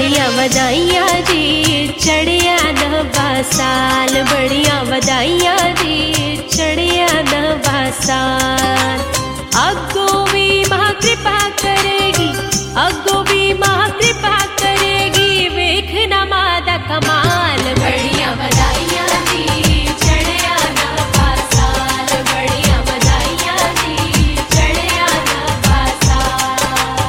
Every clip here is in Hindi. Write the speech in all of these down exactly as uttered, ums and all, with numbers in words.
बड़िया बधाइयां जी चढ़िया नवा साल, बड़िया बधाइयां जी चढ़िया नवा साल। अग्गो भी मां कृपा करेगी, अग्गो भी मां कृपा करेगी, वेखना मां दा कमाल। बड़िया बधाइयां जी चढ़िया नवा साल, बड़िया बधाइयां जी चढ़िया नवा साल।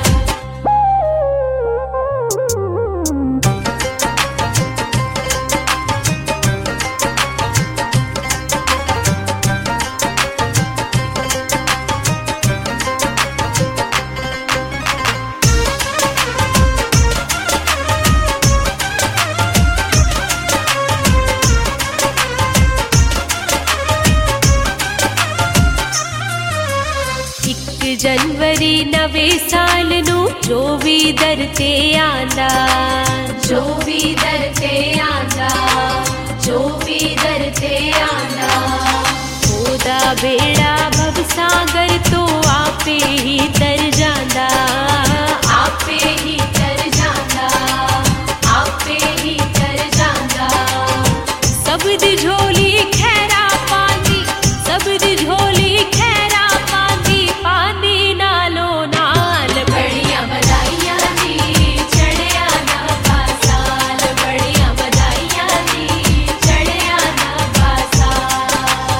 जनवरी नवे साल नू जो भी दर ते आंदा, जो भी दर ते आंदा, जो भी दर ते आंदा, ओदा बेड़ा भवसागर तो आपे ही तर जांदा, आपे ही तर जांदा, आपे ही तर जांदा। सब दी झोली खैरा पांदी, सब दी झोली खैरा पांदी, पांदी नालो नाल। बड़िया बधाइयां जी चढ़िया नवा साल, बड़िया बधाइयां जी चढ़िया नवा साल।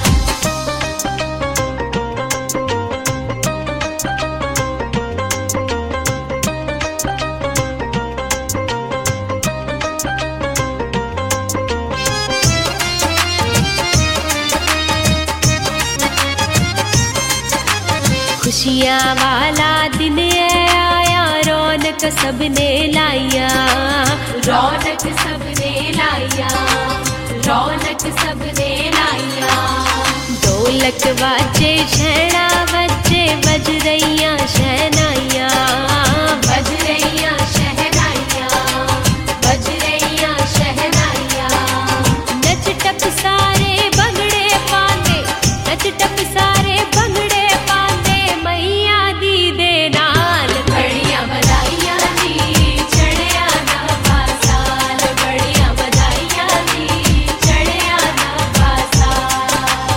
खुशियाँ वाला दिन आया, रौनक सबने लाया, रौनक सबने लाया, रौनक सबने लाया। ढोलक बाजे शहना बजे, बज रहियां शहनाइयां, बज रहियां शहनाइयां, बज रहियां शहनाइयां। नच टप सारे भंगड़े पांदे, नच टप सारे भंगड़े पांदे, मैया दी दे नाल। बड़िया बधाइयां जी चढ़िया नवा साल, बड़िया बधाइयां जी चढ़िया नवा साल।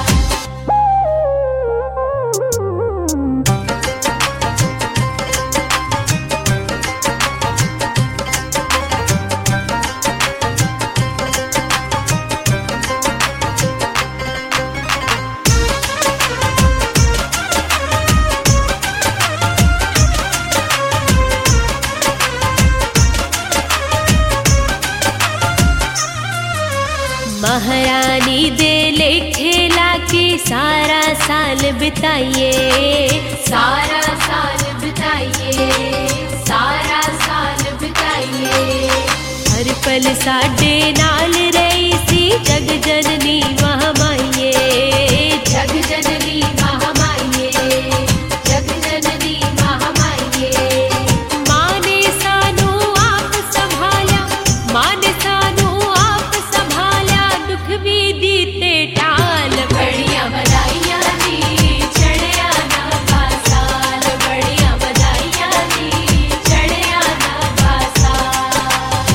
महारानी दे लेखे लाके सारा साल बिताइए, सारा साल बिताइए, सारा साल बिताइए। हर पल साडे नाल रही सी जग जननी महामाइये, जग जननी महामाइये, जग जननी महामाइये। मां ने सानू आप संभाला, मां ने सानू आप संभाला, दुख भी दीते टाल। बड़िया बधाइयां जी चढ़िया नवा साल, बड़िया बधाइयां जी चढ़िया नवा साल।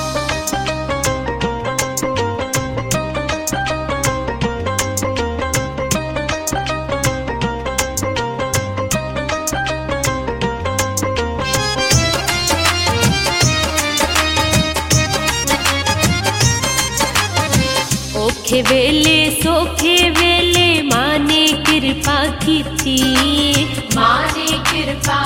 औखे वेले सोखे वेले मां ने कृपा कीती, मां ने कृपा